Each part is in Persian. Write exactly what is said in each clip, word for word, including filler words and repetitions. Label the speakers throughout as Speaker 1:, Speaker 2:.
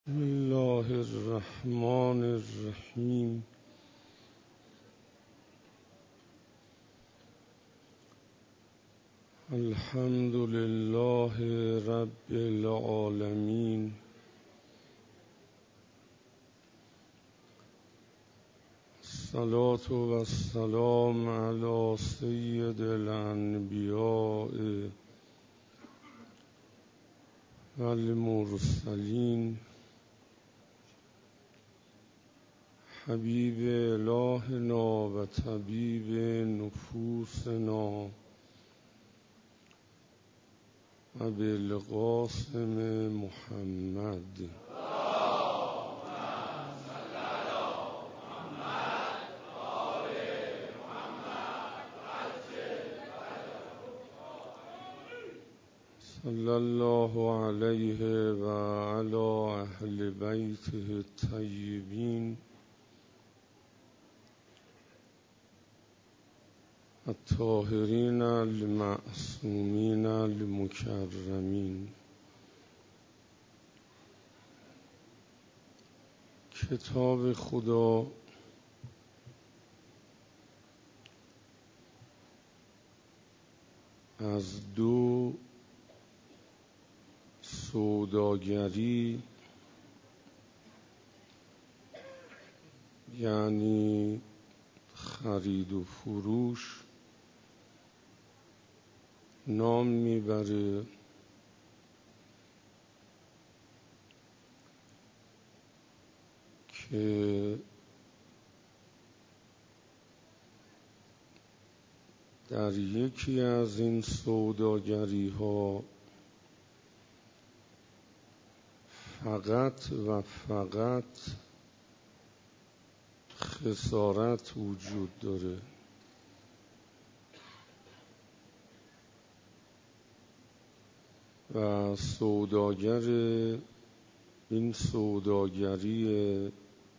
Speaker 1: بسم الله الرحمن الرحیم. الحمد لله رب العالمین. الصلاة و السلام علی سید الانبیاء و المرسلین حبیب الهنا و طبیب نفوسنا و بالقاسم محمد. صلی الله علیه و علی اهل بیته الطیبین الطاهرین المعصومین المکرمین. کتاب خدا از دو سوداگری، یعنی خرید و فروش، نام میبره که در یکی از این سوداگری ها فقط و فقط خسارت وجود داره و سوداگر این سوداگری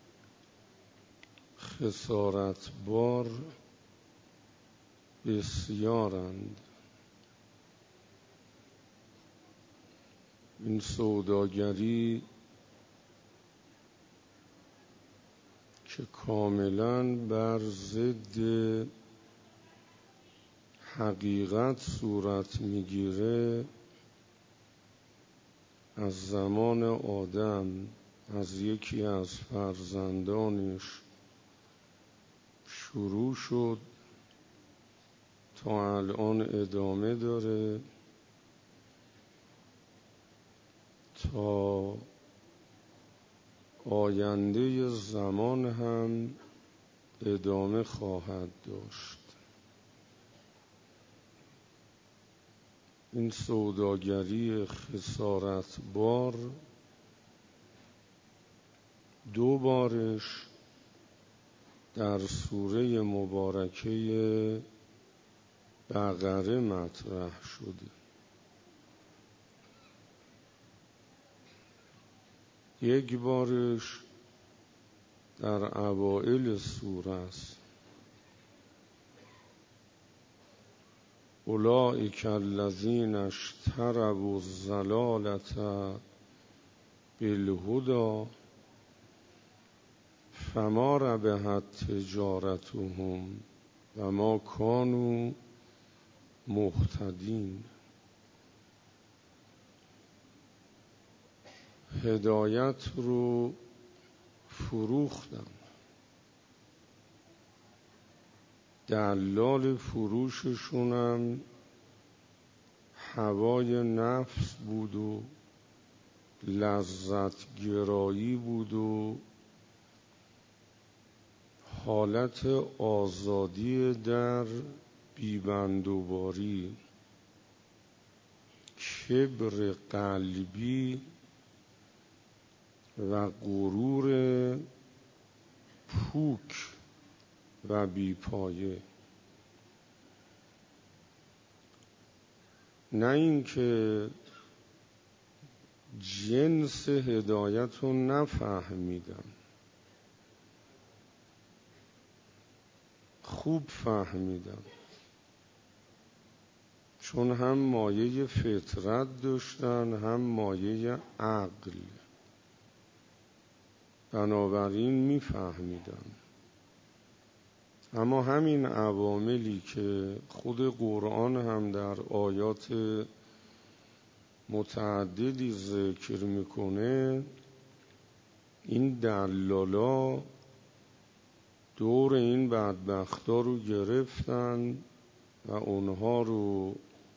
Speaker 1: خسارت بار بسیارند. این سوداگری که کاملاً بر ضد حقیقت صورت میگیره، از زمان آدم از یکی از فرزندانش شروع شد تا الان ادامه داره، تا آینده زمان هم ادامه خواهد داشت. این سوداگری خسارت بار دو بارش در سوره مبارکه بقره مطرح شده. یک بارش در اوائل سوره است. اولئک الذین اشتروا الضلالة بالهدی فما ربحت تجارتهم و ما کانوا مهتدین. هدایت رو فروختن، دلال فروششونم هوای نفس بود و لذت گرایی بود و حالت آزادی در بیبندوباری، کبر قلبی و غرور پوک و بیپایه. نه اینکه جنس هدایت رو نفهمیدم، خوب فهمیدم، چون هم مایه فطرت داشتن هم مایه عقل. بنابراین میفهمیدن. اما همین عواملی که خود قرآن هم در آیات متعددی ذکر میکنه، این دلالا دور این بدبختا رو گرفتن و اونها رو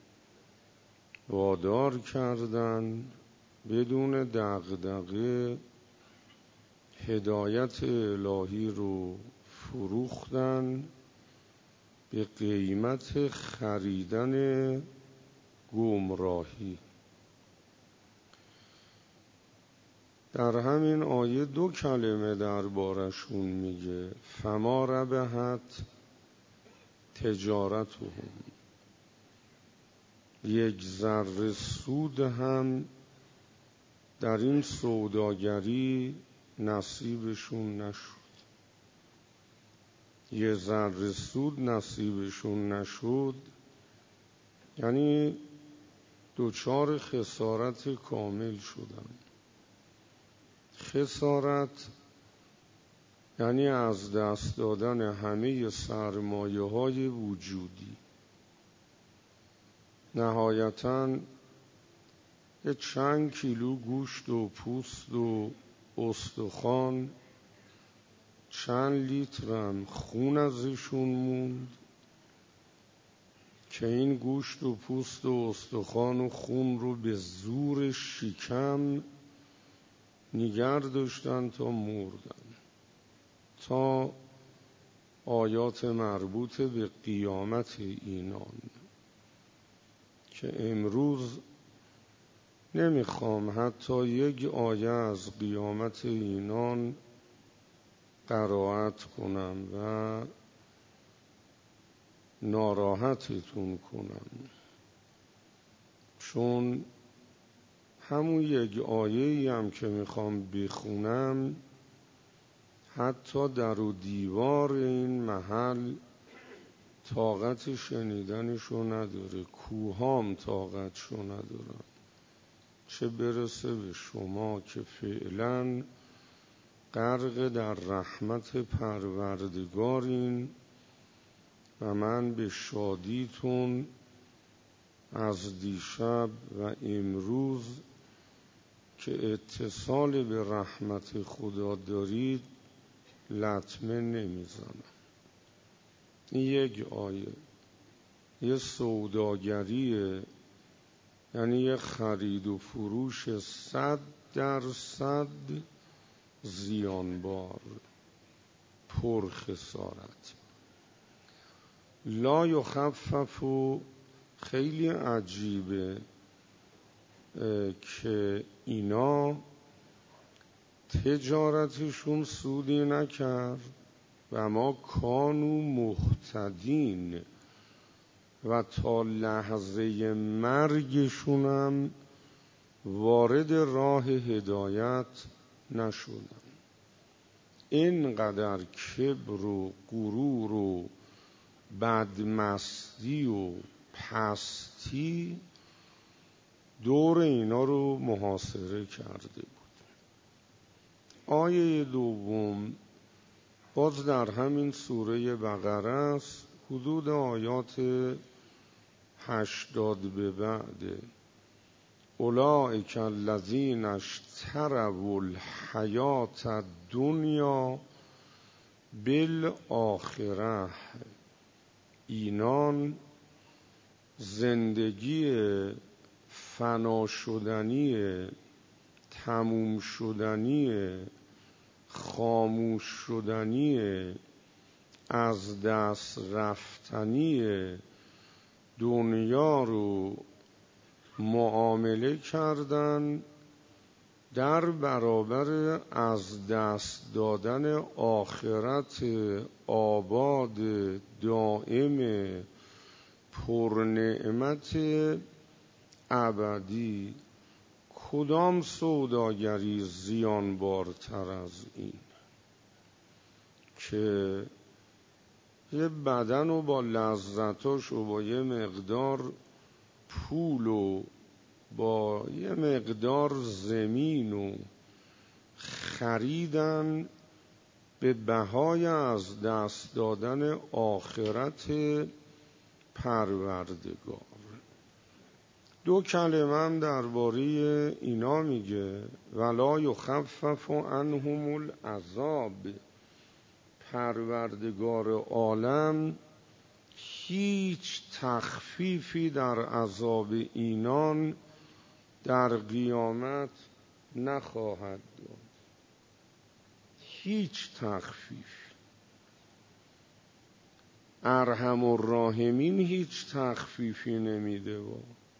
Speaker 1: وادار کردن بدون دغدغه هدایت الهی رو فروختن به قیمت خریدن گمراهی. در همین آیه دو کلمه دربارشون میگه: فما ربحت تجارتهم، یک ذره سود هم در این سوداگری نصیبشون نشد. یه ذره سود نصیبشون نشد یعنی دوچار خسارت کامل شدن. خسارت یعنی از دست دادن همه سرمایه های وجودی. نهایتاً یه چند کیلو گوشت و پوست و استخوان، چند لیترم خون ازشون موند که این گوشت و پوست و استخوان و خون رو به زور شکم نگه داشتن تا مردن، تا آیات مربوط به قیامت اینان که امروز نمیخوام حتی یک آیه از قیامت اینان قرائت کنم و ناراحتتون کنم، چون همون یک آیه‌ای هم که میخوام بخونم حتی در و دیوار این محل طاقت شنیدنشو نداره، کوهام طاقتشو ندارن، چه برسه به شما که فعلا غرق در رحمت پروردگارین و من به شادیتون از دیشب و امروز که اتصال به رحمت خدا دارید لطمه نمیزنم. این یک آیه، یه سوداگریه، یعنی یه خرید و فروش صد درصد زیانبار، پر خسارت. لا یخفف، خیلی عجیبه که اینا تجارتشون سودی نکرد و ما کانو مهتدین و تا لحظه مرگشونم وارد راه هدایت نشدن. اینقدر کبر و غرور و بدمستی و پستی دور اینا رو محاصره کرده بود. آیه دوم باز در همین سوره بقره است، حدود آیات هشتاد به بعده. اولئک الذین اشتروا الحیاة الدنیا بالآخرة، اینان زندگی فنا شدنی، تموم شدنی، خاموش شدنی، از دست رفتنی دنیا رو معامله کردن در برابر از دست دادن آخرت آباد دائم پرنعمت ابدی. کدام سوداگری زیانبارتر از این که یه بدن و با لذتاش و با یه مقدار پول و با یه مقدار زمین و خریدن به بهای از دست دادن آخرت پروردگار. دو کلمه هم درباره اینا میگه، ولا یخفف عنهم العذاب. پروردگار عالم هیچ تخفیفی در عذاب اینان در قیامت نخواهد داد، هیچ تخفیف. ارحم الراحمین هیچ تخفیفی نمیده و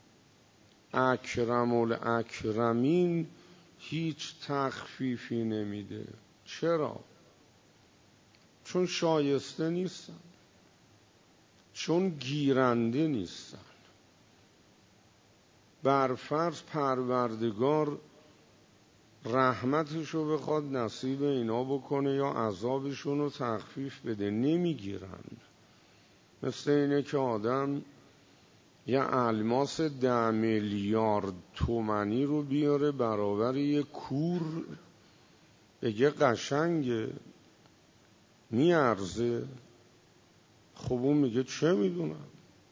Speaker 1: اکرم الاکرمین هیچ تخفیفی نمیده. چرا؟ چون شایسته نیستن، چون گیرنده نیستن. برفرض پروردگار رحمتشو بخواد نصیب اینا بکنه یا عذابشون رو تخفیف بده، نمیگیرن. مثل اینه که آدم یه الماس ده میلیارد تومانی رو بیاره برابر یه کور، بگه قشنگه، میارزه. خب اون میگه چه میدونم،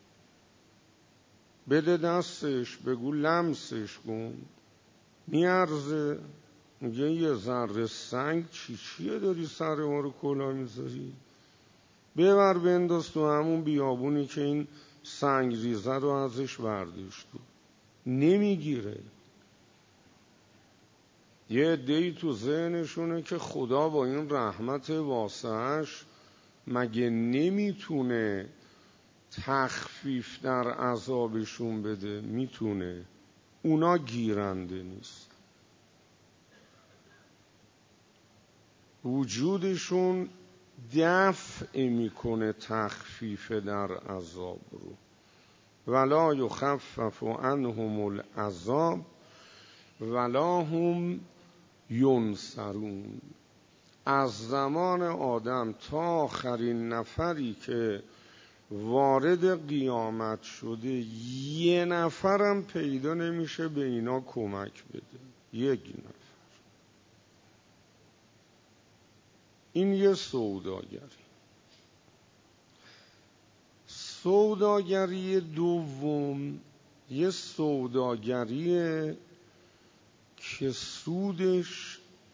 Speaker 1: بده دستش، بگو لمسش کن، میارزه. میگه یه ذره سنگ چی چیه داری سر ما رو کلا میذاری، ببر بنداز تو همون بیابونی که این سنگ ریزه رو ازش برداشت. نمیگیره. یه عده‌ای تو ذهنشونه که خدا با این رحمت واسعش مگه نمیتونه تخفیف در عذابشون بده؟ میتونه. اونا گیرنده نیست، وجودشون دفع میکنه تخفیف در عذاب رو. ولا یخفف عنهم العذاب ولا هم ینصرون. از زمان آدم تا آخرین نفری که وارد قیامت شده یه نفرم پیدا نمیشه به اینا کمک بده. یک نفر. این یه سوداگری. سوداگری دوم یه سوداگریه که سودش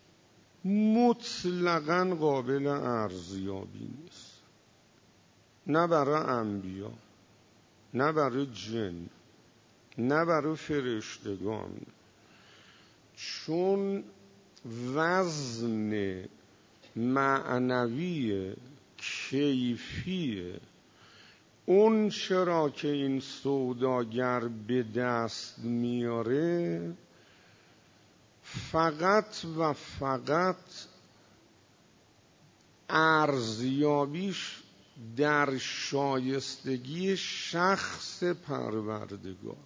Speaker 1: مطلقاً قابل ارزیابی نیست، نه برای انبیا، نه برای جن، نه برای فرشتگان. چون وزن معنوی کیفی اون چرا که این سوداگر به دست میاره فقط و فقط ارزیابیش در شایستگی شخص پروردگار.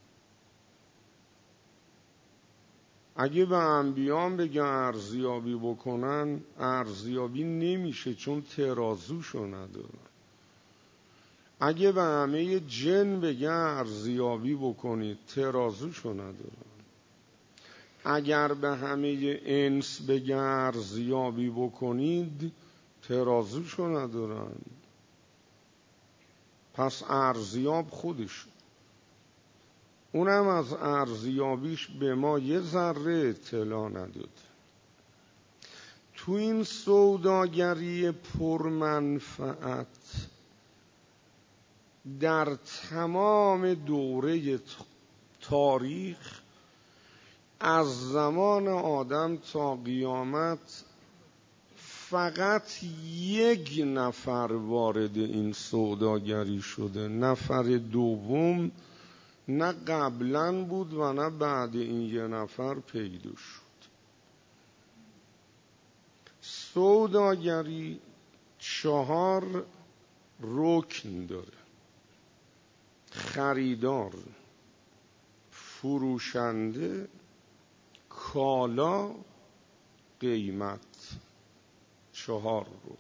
Speaker 1: اگه به انبیان بگن ارزیابی بکنن، ارزیابی نمیشه چون ترازوشو ندارن. اگه به همه جن بگن ارزیابی بکنید، ترازوشو ندارن. اگر به همه انس بگن ارزیابی بکنید، ترازوشو ندارن. پس ارزیاب خودش، اونم از ارزیابیش به ما یه ذره اطلاع نداد. تو این سوداگری پرمنفعت در تمام دوره تاریخ از زمان آدم تا قیامت فقط یک نفر وارد این سوداگری شده. نفر دوم نه قبلا بود و نه بعد این یه نفر پیدا شد. سوداگری چهار رکن داره: خریدار، فروشنده، کالا، قیمت. چهار رکن.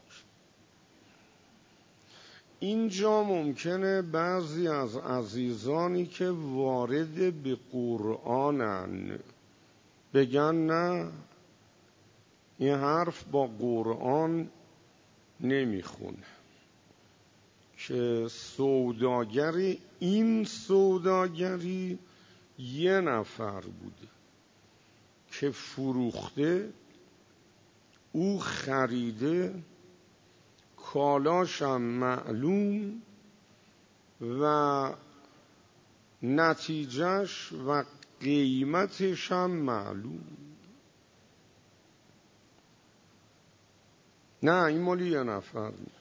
Speaker 1: اینجا ممکنه بعضی از عزیزانی که وارد به قرآنن بگن نه، این حرف با قرآن نمیخونه که سوداگر این سوداگری یه نفر بوده که فروخته، او خریده، کالاشم معلوم و نتیجهش و قیمتش هم معلوم. نه این مالی یه نفر نیست.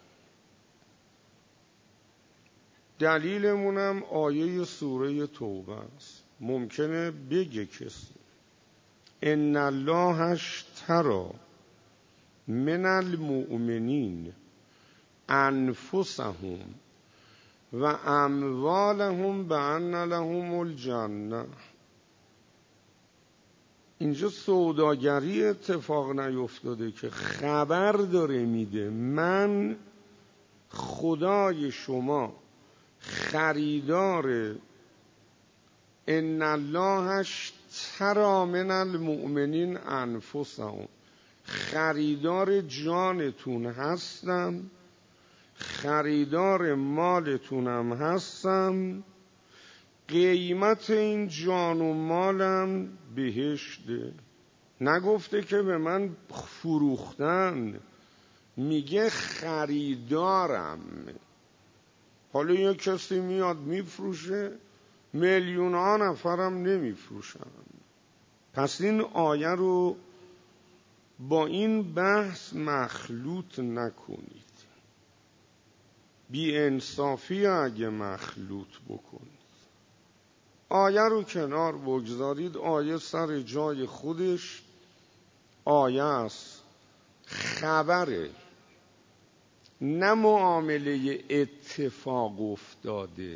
Speaker 1: دلیلمونم آیه سوره توبه است. ممکنه بگه کسی ان الله اشتری من المؤمنین انفسهم و اموالهم بان لهم الجنه. اینجا سوداگری اتفاق نیفتاده که خبر داره میده من خدای شما خریدار ان الله اشتری من المؤمنین انفسهم، خریدار جانتون هستم، خریدار مالتونم هستم، قیمت این جان و مالم بهشته. نگفته که به من فروختن، میگه خریدارم. حالا یک کسی میاد میفروشه، میلیون ها نفرم نمیفروشن. پس این آیه رو با این بحث مخلوط نکنید. بی انصافی اگه مخلوط بکنید. آیه رو کنار بگذارید، آیه سر جای خودش آیه است، خبره، نه معامله اتفاق افتاده.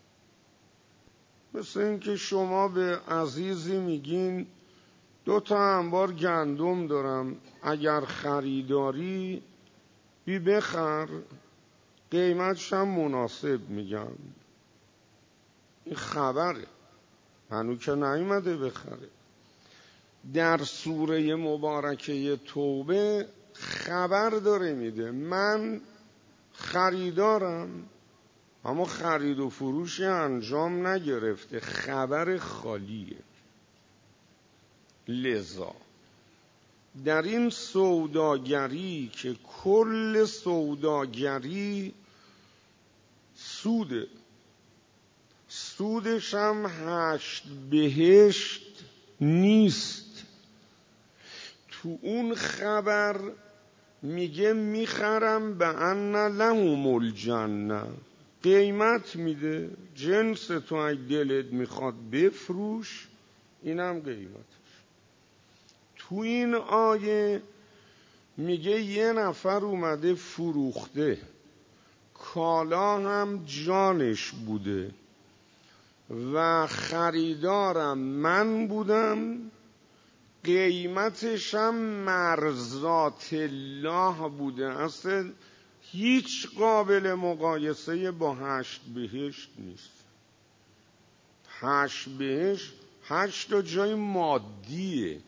Speaker 1: مثل اینکه شما به عزیزی میگین دو تا انبار گندم دارم، اگر خریداری بی بخر، قیمتش هم مناسب میگم. این خبره، هنوز که نیومده بخره. در سوره مبارکه توبه خبر داره میده من خریدارم، اما خرید و فروشی انجام نگرفته، خبر خالیه. لذا در این سوداگری که کل سوداگری سوده، سودش هم هشت بهشت نیست. تو اون خبر میگه میخرم به ان لهم الجنه، قیمت میده، جنس تو اگه دلت میخواد بفروش، اینم قیمتش. تو این آیه میگه یه نفر اومده فروخته، کالا هم جانش بوده و خریدارم من بودم، قیمتش هم مرضات الله بوده. اصلا هیچ قابل مقایسه با هشت بهشت نیست. هشت بهشت هشت تا جای مادیه،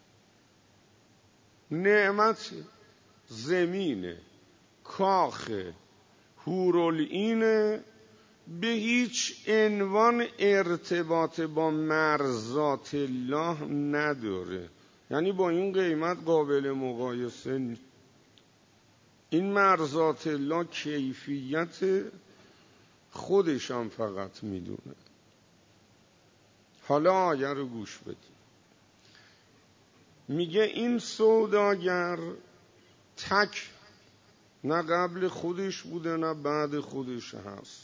Speaker 1: نعمت زمینه، کاخه، حورالعینه، به هیچ عنوان ارتباط با مرضات الله نداره. یعنی با این قیمت قابل مقایسه نیست. این مرضات الله کیفیت خودش هم فقط میدونه. حالا آیه رو گوش بدید. میگه این سوداگر تک، نه قبل خودش بوده نه بعد خودش هست،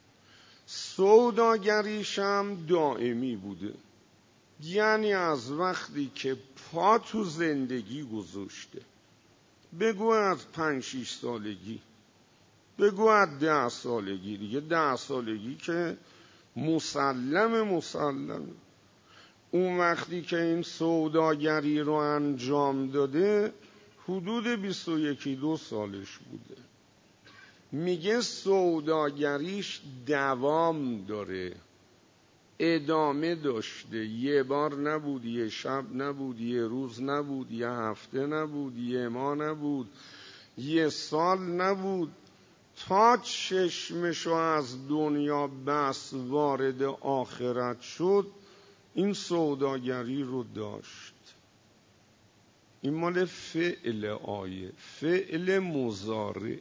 Speaker 1: سوداگریش هم دائمی بوده. یعنی از وقتی که پا تو زندگی گذاشته، بگو از پنج شیش سالگی، بگو از ده سالگی، دیگه ده سالگی که مسلم مسلم، اون وقتی که این سوداگری رو انجام داده حدود بیست و یکی دو سالش بوده. میگه سوداگریش دوام داره، ادامه داشته. یه بار نبود، یه شب نبود، یه روز نبود، یه هفته نبود، یه ماه نبود، یه سال نبود، تا چشمشو از دنیا بس وارد آخرت شد این سوداگری رو داشت. این مال فعل آیه، فعل مضارع.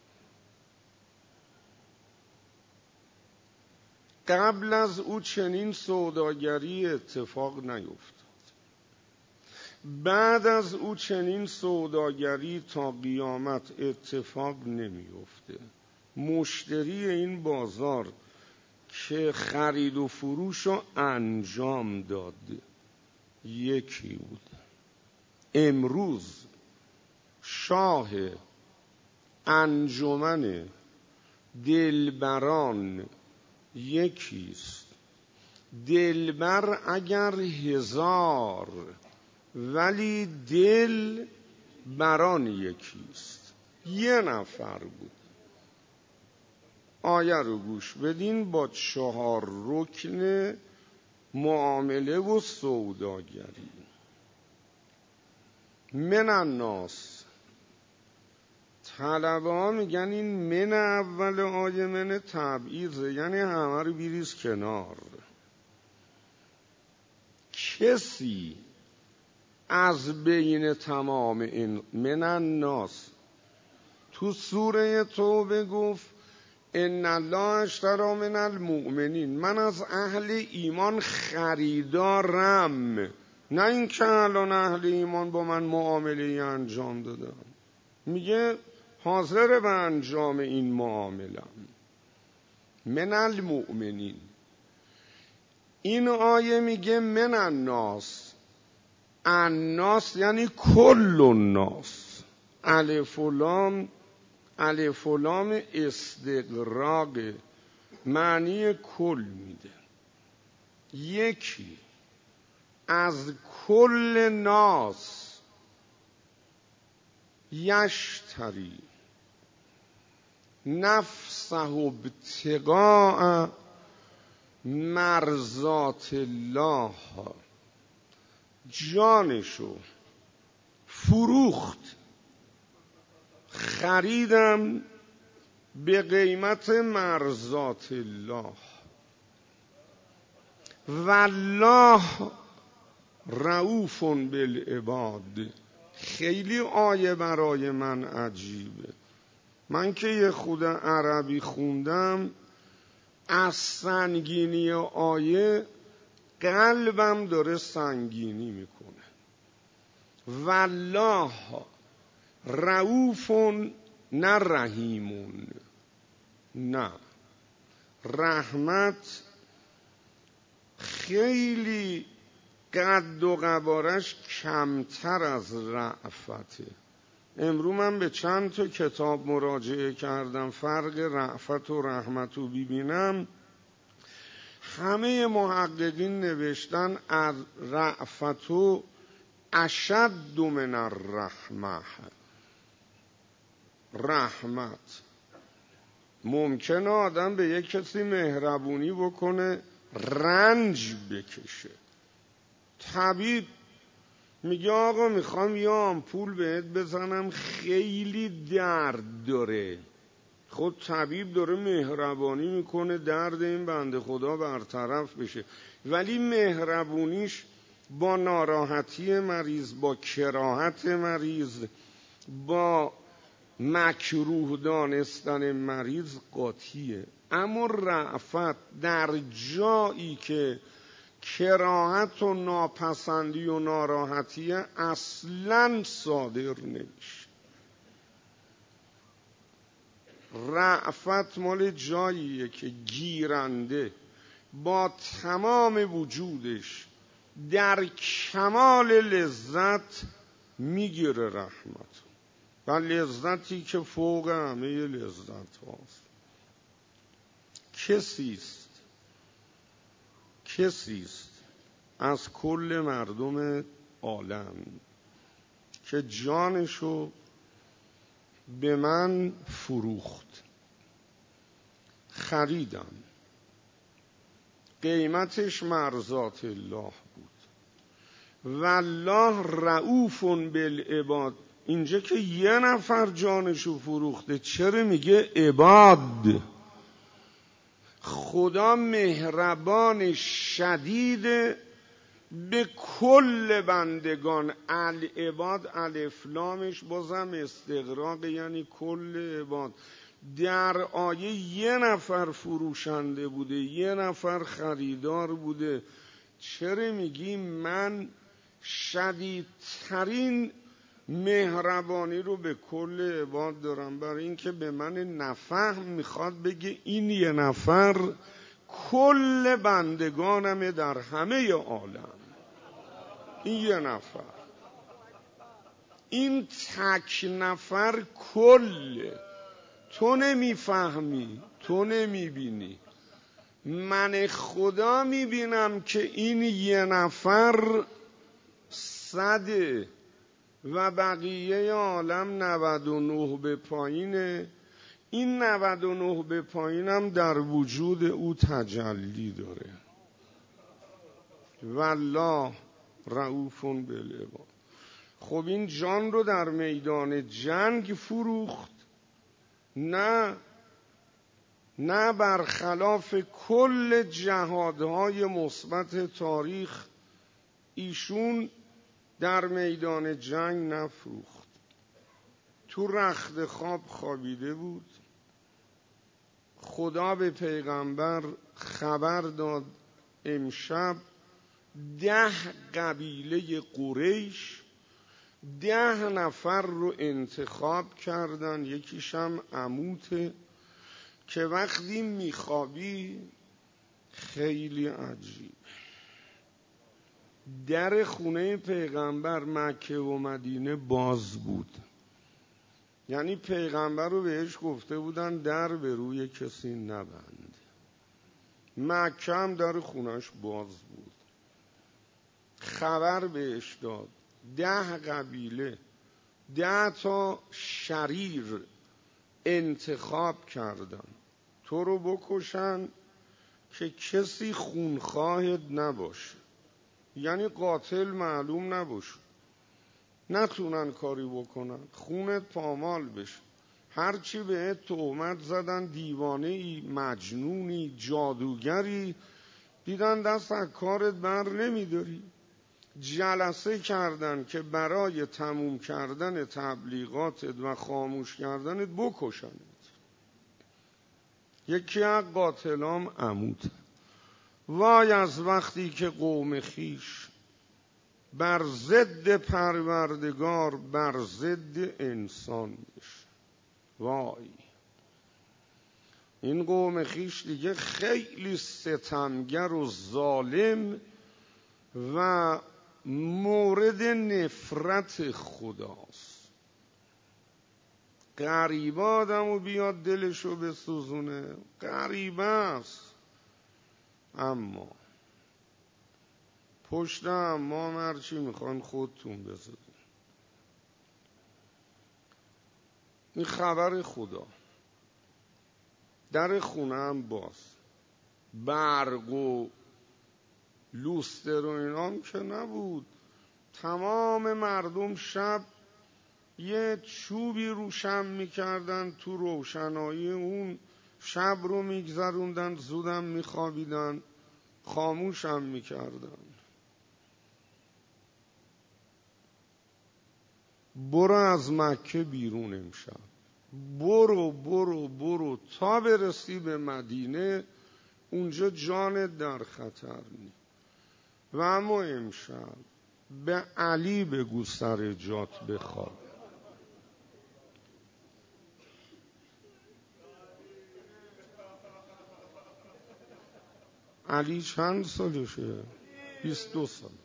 Speaker 1: قبل از او چنین سوداگری اتفاق نیفتاد، بعد از او چنین سوداگری تا قیامت اتفاق نمیفته. مشتری این بازار که خرید و فروش رو انجام داد یکی بود. امروز شاه انجمن دلبران یکیست. دلبر اگر هزار ولی دل بران یکیست. یه نفر بود. آیه رو گوش بدین با چهار رکن معامله و سوداگری. من الناس، طلبه ها میگن این من اول آیه من تبعیضه، یعنی همه رو بیریز کنار. کسی از بین تمام این من الناس، تو سوره توبه گفت ان الله اشتری من المؤمنین، من از اهل ایمان خریدارم، نه این که الان اهل ایمان با من معامله انجام دادم. میگه حاضر به انجام این معاملم. من المؤمنین. این آیه میگه من الناس. الناس یعنی کل الناس. الف و لام، الف و لام استغراق، معنی کل میده. یکی از کل ناس یشتری نفسه ابتغاء مرضات الله، جانشو فروخت، خریدم به قیمت مرضات الله. والله رؤوف بالعباد. خیلی آیه برای من عجیبه. من که یه خود عربی خوندم، از سنگینی آیه قلبم داره سنگینی میکنه. والله رؤوف، نه رحیمون، نه. رحمت خیلی قد و قوارش کمتر از رأفته. امرو من به چند تا کتاب مراجعه کردم فرق رأفت و رحمت رو ببینم. همه محققین نوشتن از رأفت و اشد من الرحمه. رحمت ممکنه آدم به یک کسی مهربونی بکنه رنج بکشه. طبیب میگه آقا میخوام یه آمپول بهت بزنم خیلی درد داره. خود طبیب داره مهربانی میکنه درد این بنده خدا برطرف بشه، ولی مهربونیش با ناراحتی مریض، با کراهت مریض، با مکروه دانستن مریض قاطیه. اما رأفت در جایی که کراهت و ناپسندی و ناراحتی اصلاً صادر نمیشه. رأفت مال جاییه که گیرنده با تمام وجودش در کمال لذت میگیره رحمت و لذتی که فوق همه لذت هاست. کسیست کسیست از کل مردم عالم که جانشو به من فروخت، خریدم، قیمتش مرضات الله بود. والله رؤوف بالعباد. اینجا که یه نفر جانشو فروخته چرا میگه عباد؟ خدا مهربان شدید به کل بندگان. العباد الف لامش بازم استغراق، یعنی کل عباد. در آیه یه نفر فروشنده بوده، یه نفر خریدار بوده، چرا میگی من شدیدترین مهربانی رو به کل عباد دارم؟ برای اینکه به من نفهم میخواد بگه این یه نفر کل بندگانمه در همه عالم. این یه نفر، این تک نفر کل. تو نمیفهمی، تو نمیبینی، من خدا میبینم که این یه نفر صده و بقیه عالم نود و نه به پایینه. این نود و نه به پایینم در وجود او تجلی داره. والله رؤوف بالعباد. خب این جان رو در میدان جنگ فروخت؟ نه، نه، برخلاف کل جهادهای مثبت تاریخ ایشون در میدان جنگ نفروخت. تو رخت خواب خوابیده بود. خدا به پیغمبر خبر داد امشب ده قبیله قریش ده نفر رو انتخاب کردن، یکیشم عموته، که وقتی میخوابی خیلی عجیب. در خونه پیغمبر مکه و مدینه باز بود، یعنی پیغمبر رو بهش گفته بودن در به روی کسی نبند. مکه هم در خونش باز بود. خبر بهش داد ده قبیله ده تا شریر انتخاب کردن تو رو بکشن که کسی خونخواهت نباشه، یعنی قاتل معلوم نباشه، نتونن کاری بکنن، خونت پامال بشه. هرچی بهت تهمت زدن دیوانه ای، مجنونی، جادوگری، دیدن دست از کارت بر نمیداری، جلسه کردن که برای تموم کردن تبلیغاتت و خاموش کردنت بکشنت. یکی از قاتلام عمود. وای از وقتی که قوم خیش بر ضد پروردگار بر ضد انسان بشه. وای، این قوم خیش دیگه خیلی ستمگر و ظالم و مورد نفرت خداست. غریبه آدمو بیاد دلشو بسوزونه، غریبه است، اما پشت امام هرچی میخوان خودتون بزدین. این خبر خدا. در خونه هم باز، برق و لوستر و اینام که نبود. تمام مردم شب یه چوبی روشن میکردن، تو روشنایی اون شب رو میگذروندن، زودم میخوابیدن، خاموشم میکردن. برو از مکه بیرون امشب، برو برو برو تا برسی به مدینه، اونجا جانت در خطر نی. و اما امشب به علی بگو سر جات بخواب. علی چند سالشه؟ بیست و دو سالشه.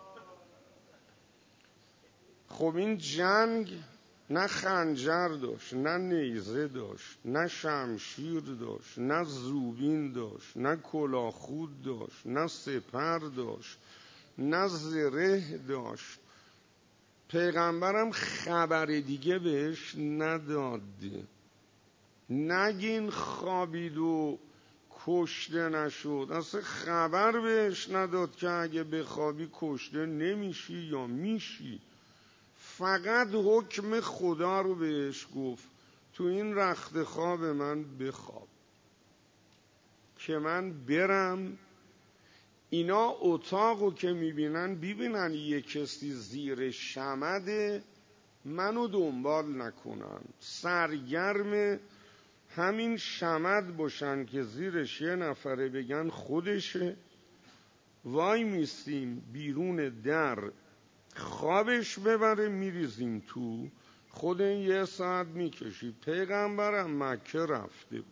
Speaker 1: خب این جنگ نه خنجر داشت، نه نیزه داشت، نه شمشیر داشت، نه زوبین داشت، نه کلاهخود داشت، نه سپر داشت، نه زره داشت. پیغمبرم خبر دیگه بهش نداد. نگین خوابید و کشته نشد، اصلا خبر بهش نداد که اگه بخوابی کشته نمیشی یا میشی. فقط حکم خدا رو بهش گفت تو این رخت خواب من بخواب که من برم. اینا اتاقو که میبینن ببینن یه کسی زیر شمده، منو دنبال نکنن، سرگرم همین شمد باشن که زیرش یه نفره بگن خودشه. وای میستیم بیرون در، خوابش ببره میریزیم تو. خود این یه ساعت میکشید. پیغمبرم مکه رفته بود،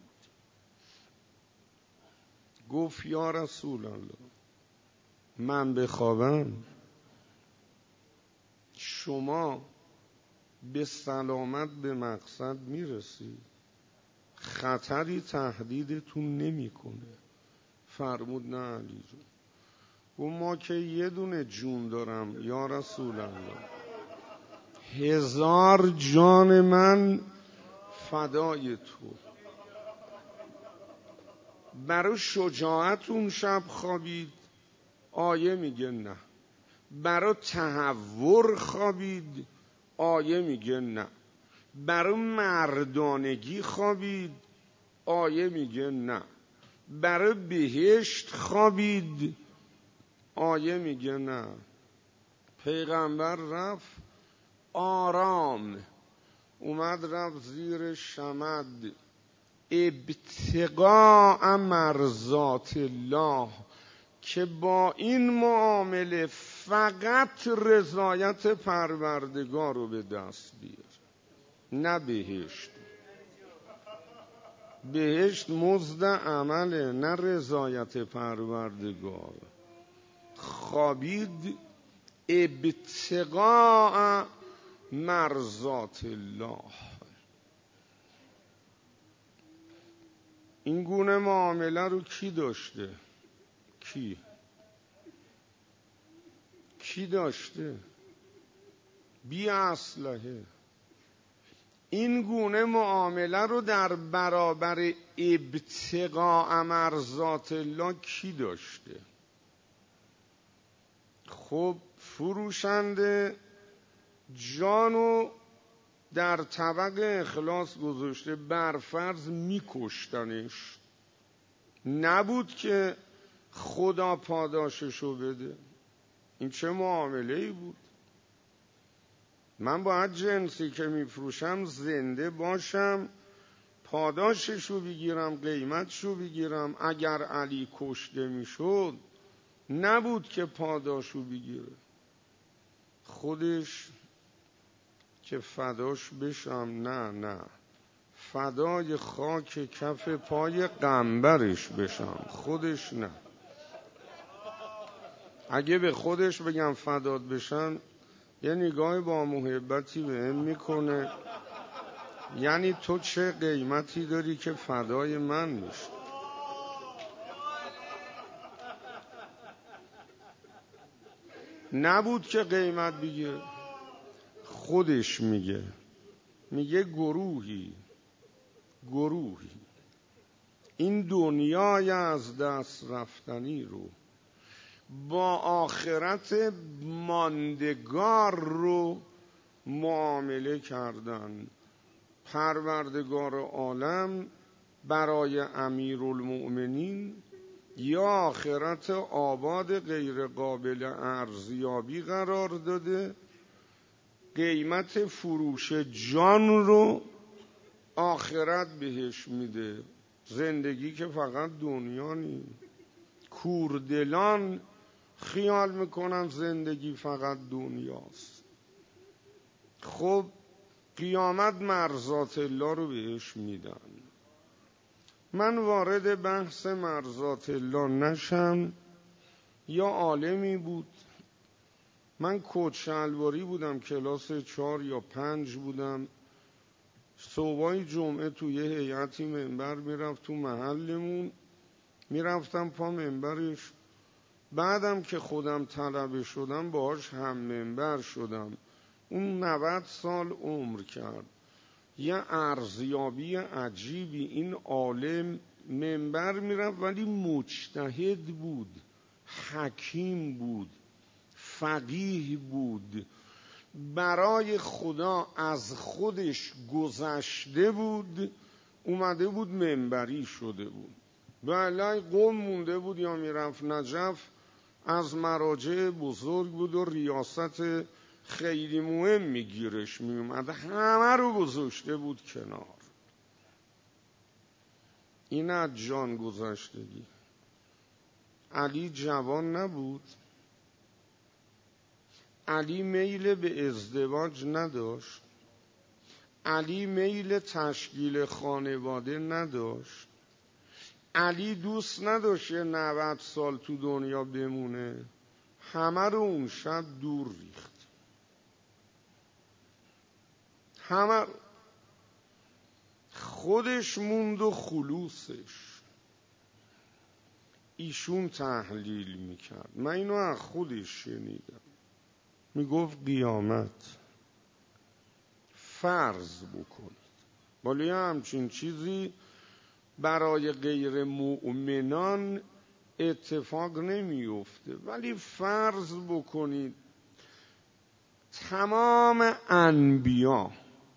Speaker 1: گفت یا رسول الله من بخوابم شما به سلامت به مقصد میرسی، خطری تهدیدتون نمیکنه؟ فرمود نه علی جون. گفت ما که یه دونه جون دارم یا رسول الله، هزار جان من فدای تو. برای شجاعت اون شب خوابید، آیه میگه نه. برای تهور خوابید، آیه میگه نه. برای مردانگی خوابید، آیه میگه نه. برای بهشت خوابید، آیه میگه نه. پیغمبر رفت آرام، اومد رفت زیر شمد، ابتغاء مرضات الله، که با این معامله فقط رضایت پروردگار رو به دست بیار، نه بهشت. بهشت مزد عمله، نه رضایت پروردگار. خوابید ابتغاء مرضات الله. این گونه معامله رو کی داشته؟ کی؟ کی داشته؟ بی اسلحه. این گونه معامله رو در برابر ابتغاء مرضات الله کی داشته؟ خب فروشنده جانو در طبق اخلاص گذاشته، برفرض میکشتنش، نبود که خدا پاداششو بده. این چه معامله ای بود؟ من باید جنسی که میفروشم زنده باشم، پاداششو بگیرم، قیمتشو بگیرم. اگر علی کشته میشد نبود که پاداشو بگیره، خودش که فداش بشم. نه نه، فدای خاک کف پای قنبرش بشم، خودش نه. اگه به خودش بگم فدات بشم، یه نگاه با محبتی به هم میکنه، یعنی تو چه قیمتی داری که فدای من میشه؟ نبود که قیمت بگیره، خودش میگه، میگه گروهی گروهی این دنیای از دست رفتنی رو با آخرت ماندگار رو معامله کردن. پروردگار عالم برای امیرالمؤمنین یا آخرت آباد غیر قابل ارزیابی قرار داده، قیمت فروش جان رو آخرت بهش میده. زندگی که فقط دنیا نی. کوردلان خیال میکنن زندگی فقط دنیاست. خب قیامت مرضات الله رو بهش میدن. من وارد بحث مرضات الله نشم. یا عالمی بود، من کت شلواری بودم، کلاس چهار یا پنج بودم، صبحای جمعه توی یه هیئتی منبر میرفت تو محلمون، میرفتم پا منبرش. بعدم که خودم طلبه شدم باهاش هم منبر شدم. اون نود سال عمر کرد. یه ارزیابی عجیبی این عالم منبر میرفت ولی مجتهد بود، حکیم بود، فقیه بود، برای خدا از خودش گذشته بود، اومده بود منبری شده بود. بله قوم مونده بود یا میرفت نجف، از مراجع بزرگ بود و ریاست خیلی مهم میگیرش میومد، همه رو گذاشته بود کنار. این از جان گذشتگی. علی جوان نبود، علی میل به ازدواج نداشت، علی میل تشکیل خانواده نداشت، علی دوست نداشت نود سال تو دنیا بمونه، همه رو اون شب دور ریخت، همه خودش موند و خلوصش. ایشون تحلیل میکرد، من اینو از خودش شنیدم، میگفت قیامت فرض بکنید، ولی همچین چیزی برای غیر مؤمنان اتفاق نمیفته، ولی فرض بکنید تمام انبیا،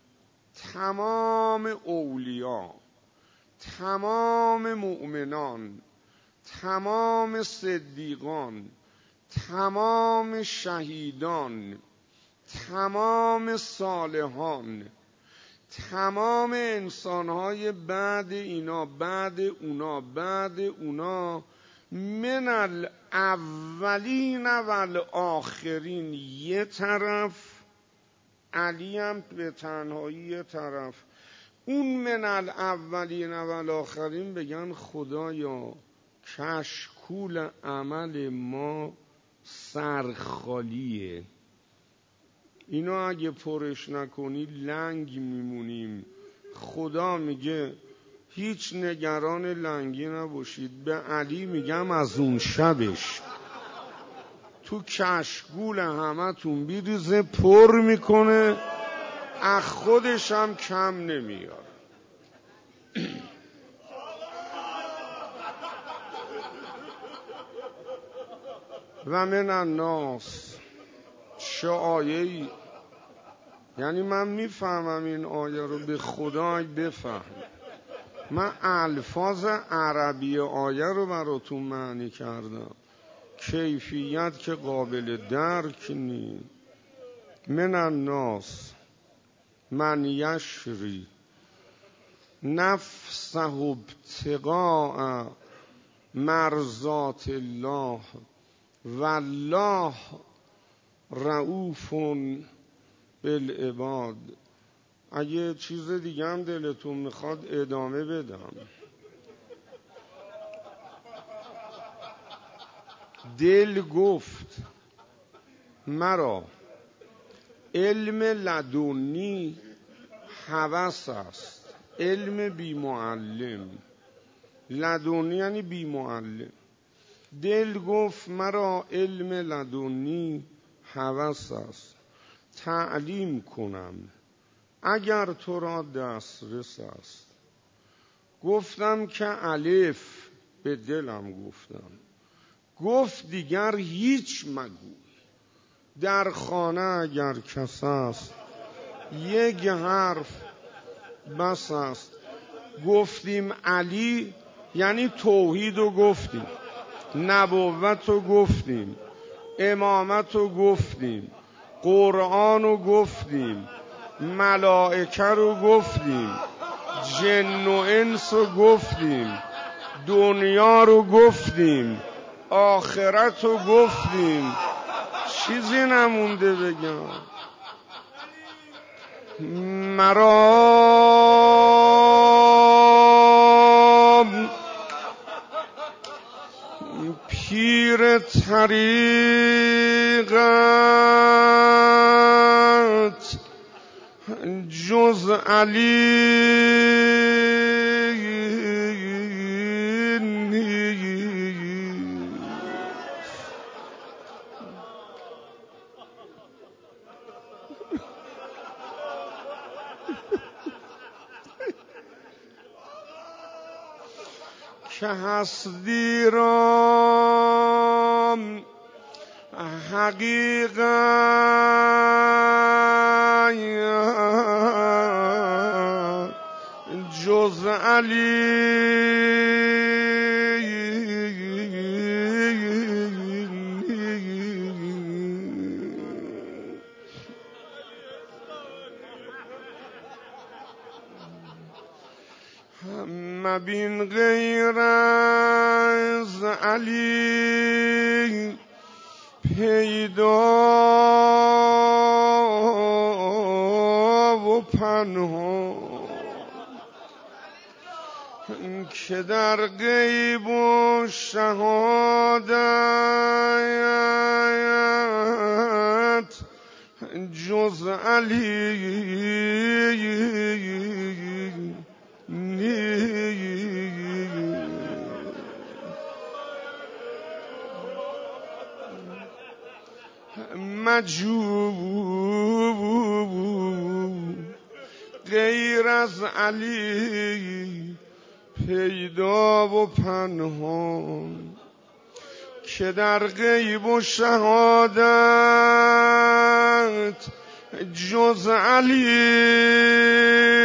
Speaker 1: تمام اولیا، تمام مؤمنان، تمام صدیقان، تمام شهیدان، تمام صالحان، تمام انسانهای بعد اینا، بعد اونا، بعد اونا، من الاولین والآخرین یه طرف، علی هم به تنهایی یه طرف، اون من الاولین والآخرین بگن خدایا کشکول عمل ما سرخالیه، اینو اگه پرش نکنی لنگ میمونیم. خدا میگه هیچ نگران لنگی نباشید، به علی میگم از اون شبش تو کشکول همه تون بیریزه، پر میکنه، از خودش هم کم نمیاد. و من الناس چه آیه‌ای، یعنی من میفهمم این آیه رو، به خدای بفهم، من الفاظ عربی آیه رو براتون معنی کردم، کیفیت که قابل درک نیست. من الناس من یشری نفسه ابتغاء مرضات الله والله رؤوف بالعباد. اگه چیز دیگه هم دلتون میخواد ادامه بدم. دل گفت مرا علم لدنی هوس است، علم بی معلم، لدنی یعنی بی معلم. دل گفت مرا علم لدنی هوس است، تعلیم کنم اگر تو را دسترس است. گفتم که الف، به دلم گفتم، گفت دیگر هیچ مگو، در خانه اگر کس است یک حرف بس است. گفتیم علی یعنی توحید رو گفتیم، نبوت رو گفتیم، امامت رو گفتیم، قرآن رو گفتیم، ملائکه رو گفتیم، جن و انس رو گفتیم، دنیا رو گفتیم، آخرت رو گفتیم، چیزی نمونده بگم. مرا پیر طریقت جز علی که هستی را حقیقت جز علی مبین غیر از علی پیدا و پنهان که در غیب و شهادت جز علی مجوب غیر از علی پیدا و پنهان که در غیب و شهادت جز علی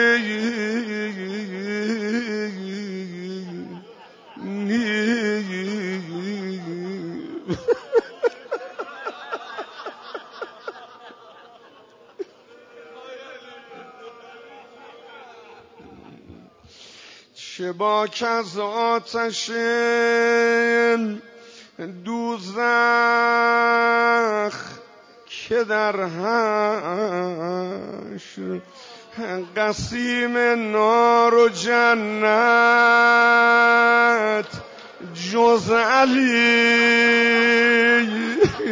Speaker 1: چه باک از آتش دوزخ که در حشر قسیم نار و جنت جز علی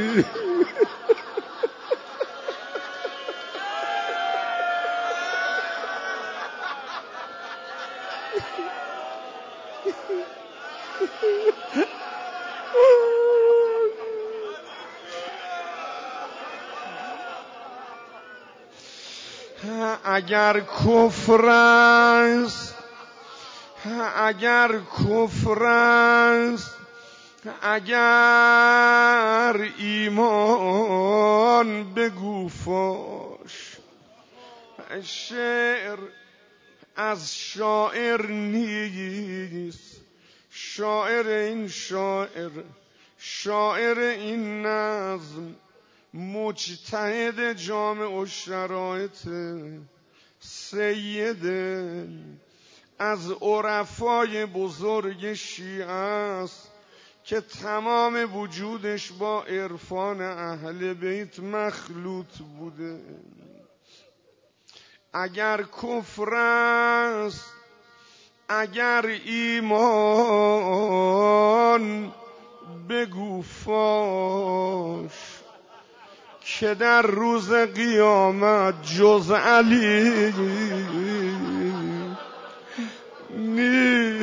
Speaker 1: اگر کفر است اگر کفر است اگر ایمان بگو فاش شعر از شاعر نیست شاعر این شاعر شاعر این نظم مجتهد جامع و شرایط سید از عرفای بزرگ شیعه است که تمام وجودش با عرفان اهل بیت مخلوط بوده. اگر کفر است اگر ایمان بگو فاش که در روز قیامت جز علی نی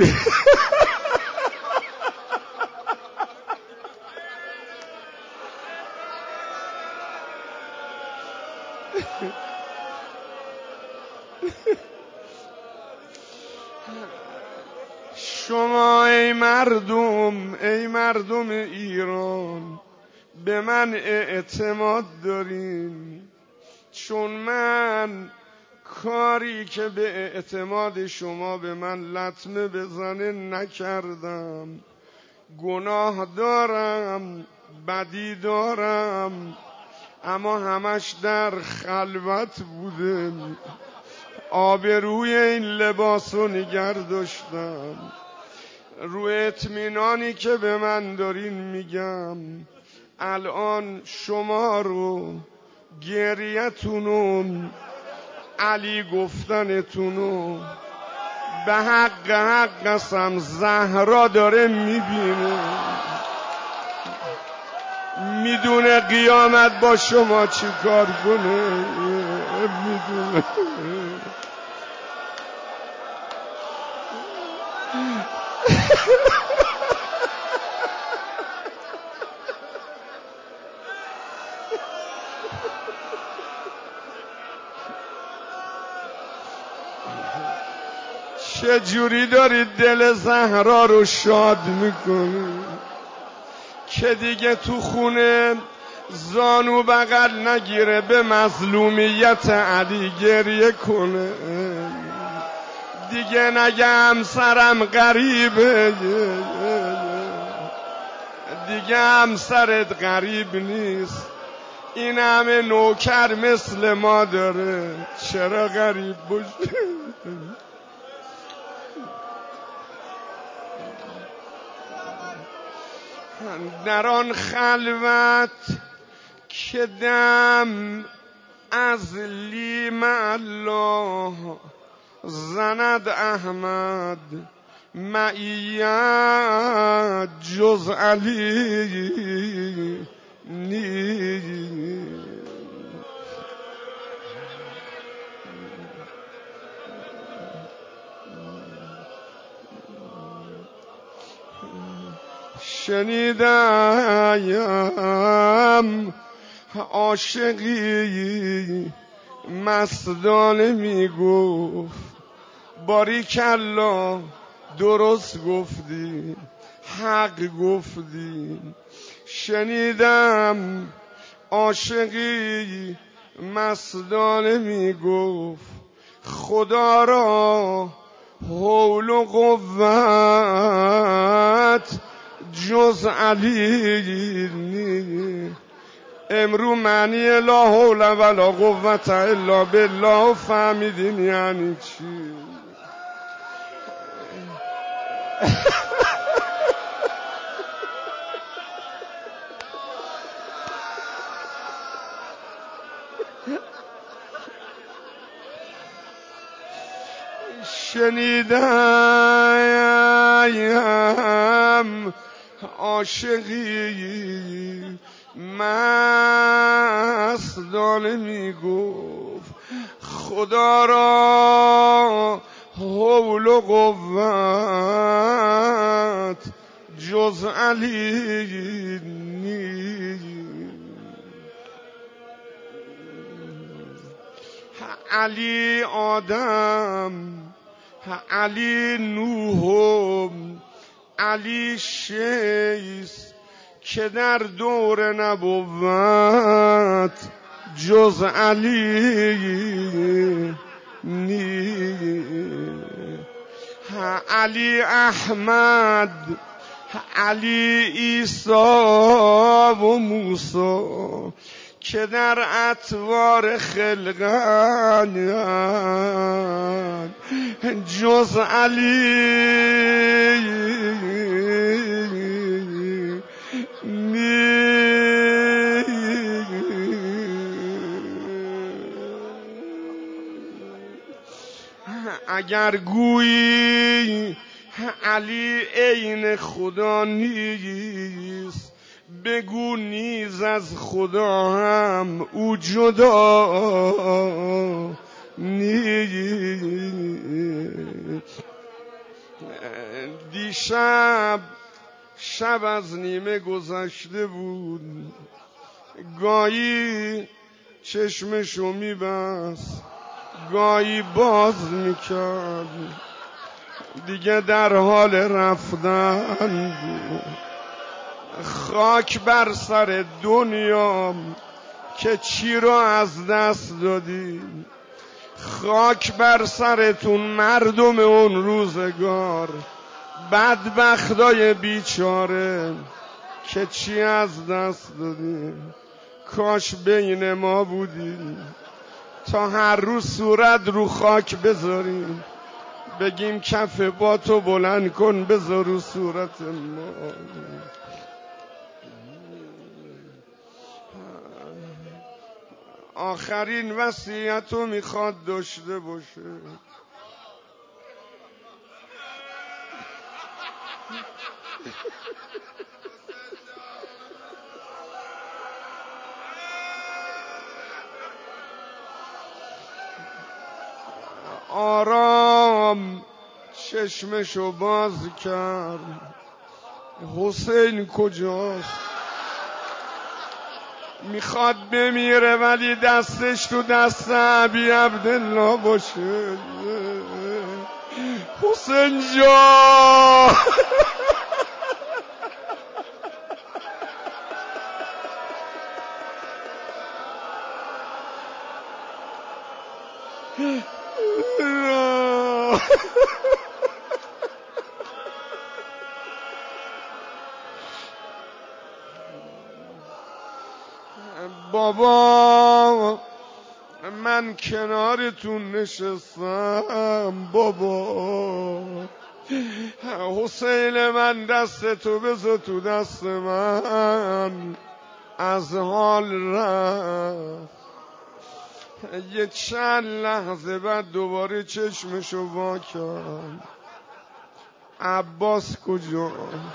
Speaker 1: شما ای مردم ای مردم ایران به من اعتماد دارین، چون من کاری که به اعتماد شما به من لطمه بزنه نکردم. گناه دارم، بدی دارم، اما همش در خلوت بوده. آبروی این لباس رو نگر داشتم. رو اطمینانی که به من دارین میگم الان شما رو گریتونو علی گفتنتونو به حق حق قسم زهرا داره میبینه، میدونه قیامت با شما چی کار کنه، میدونه. چه جوری داری دل زهرا رو شاد میکنی که دیگه تو خونه زانو بغل نگیره به مظلومیت علی گریه کنه، دیگه نگه همسرم غریبه، دیگه همسرت غریب نیست، این همه نوکر مثل ما داره، چرا غریب باشه؟ در آن خلوت که دم از لیم الله زند احمد معیت جز علی نی. شنیدم عاشقی مستانه میگفت باریکلا درست گفتی حق گفتی. شنیدم عاشقی مستانه میگفت خدا را حول و قوت جز علی نی. امرو معنی لا حول ولا قوت الا بالله فهمیدین یعنی چی؟ شنیدم عاشقی مستانه میگفت خدا را حول و قوت جز علی نی. علی آدم، علی نوح، علی شیس که در دور نبوت جز علی نی. علی احمد، علی عیسی و موسی که در اطوار خلقت جز علی نی. اگر گویی علی عین خدا نیست بگو نیز از خدا هم او جدا نیست. دیشب شب از نیمه گذشته بود، گاهی چشمشو میبست گاهی باز میکرد، دیگه در حال رفتن بود. خاک بر سر دنیا که چی رو از دست دادیم، خاک بر سرتون مردم اون روزگار، بدبختای بیچاره که چی از دست دادیم. کاش بین ما بودیم تا هر روز صورت رو خاک بذاریم بگیم کف با تو بلند کن بذار رو صورت ما. آخرین وصیت رو میخواد داشته باشه. آرام چشمشو باز کرد، حسین کجاست؟ میخواد بمیره ولی دستش تو دست ابی عبدالله باشه. حسین جان بابا من کنارتون نشستم بابا. حسین من دست تو بذار تو دست من، از حال رفت. یه چند لحظه بعد دوباره چشمشو وا کرد. عباس کجا؟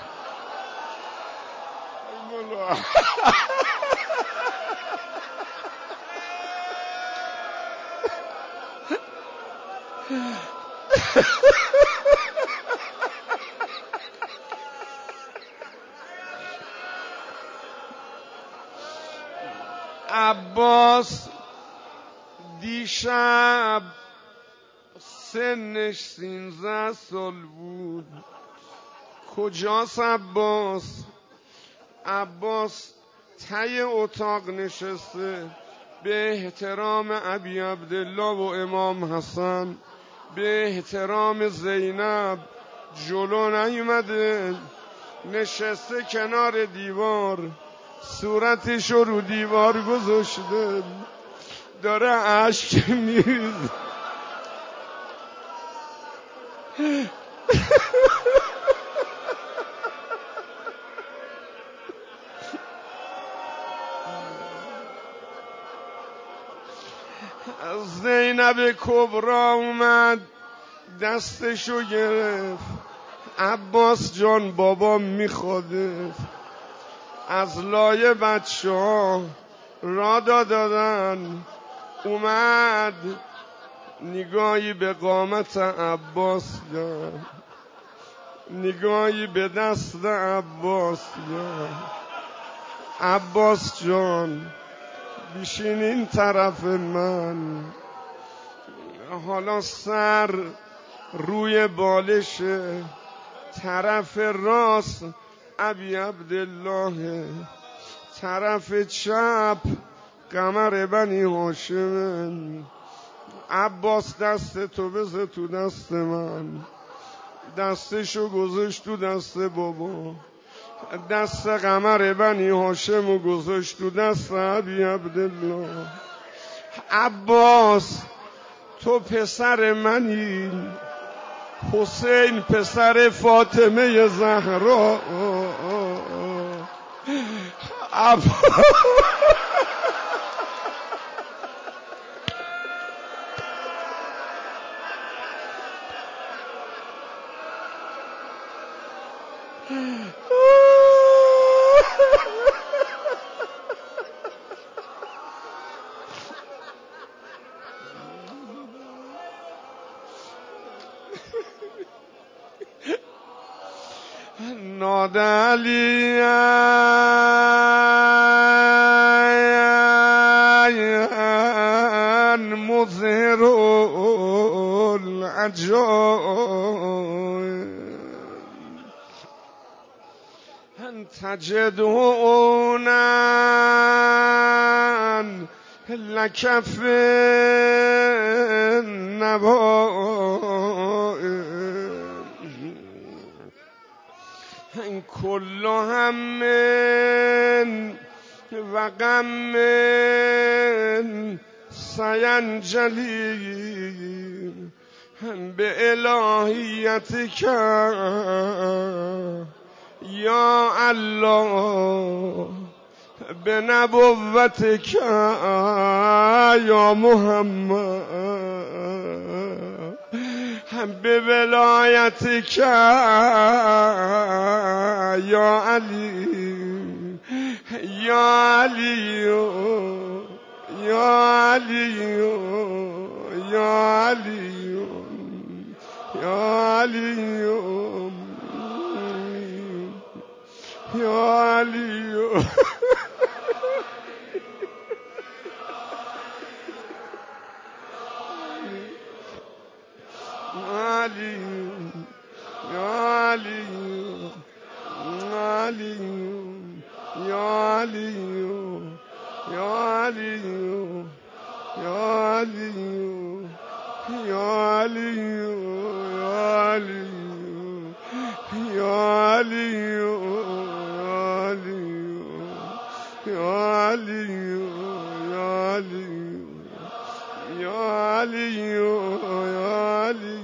Speaker 1: عباس دیشب سنش سینزده سال بود. کجاست عباس؟ عباس ته اتاق نشسته به احترام ابی عبدالله و امام حسن، به احترام زینب جلو نیومده، نشسته کنار دیوار، صورتشو رو دیوار گذاشته، داره اشک میریزه. زینب کبرا اومد دستشو گرفت. عباس جان بابا میخواده. از لایه بچه ها را دادن. اومد نگاهی به قامت عباس داد، نگاهی به دست عباس داد. عباس جان بشین این طرف من. حالا سر روی بالشه، طرف راست ابی عبدالله، طرف چپ قمر بنی هاشم. عباس دست تو بذار تو دست من. دستشو گذاشت تو دست بابا، دست قمر بنی هاشم و گذاشت تو دست ابی عبدالله. عباس تو پسر منی، حسین پسر فاطمه زهرا. عباس نادى عليا مظهر العجائب تجدون لك في النوائب كل هم و غم سینجلی بإلهیتک یا الله، بنبوتک یا محمد، بولایتک یا علی یا علی یا علی یا علی یا علی یا علی علي يا علي علي يا علي يا علي يا علي يا علي يا علي يا علي يا علي يا علي يا علي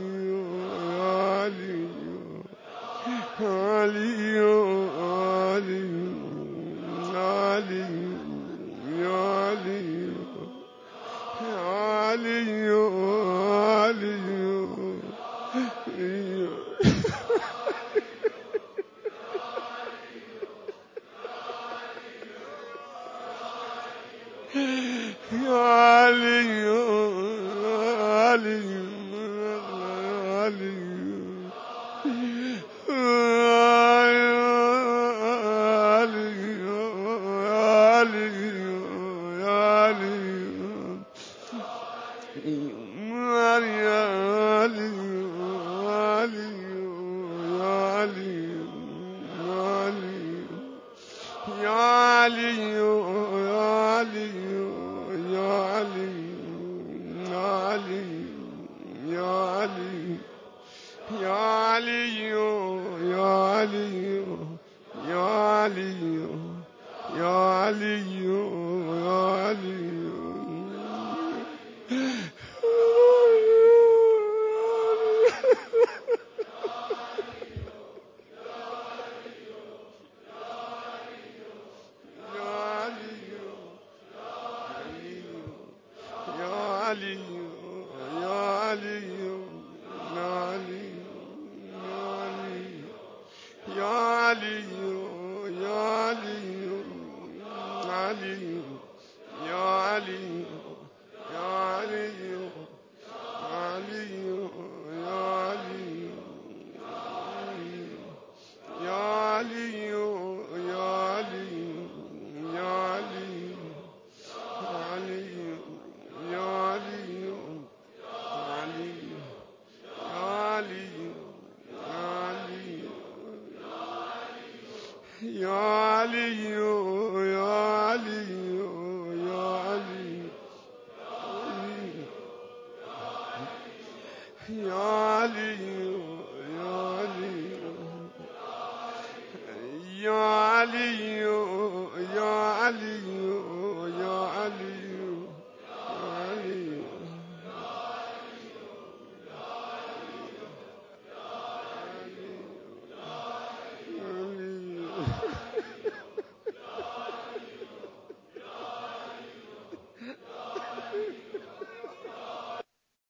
Speaker 1: يا علي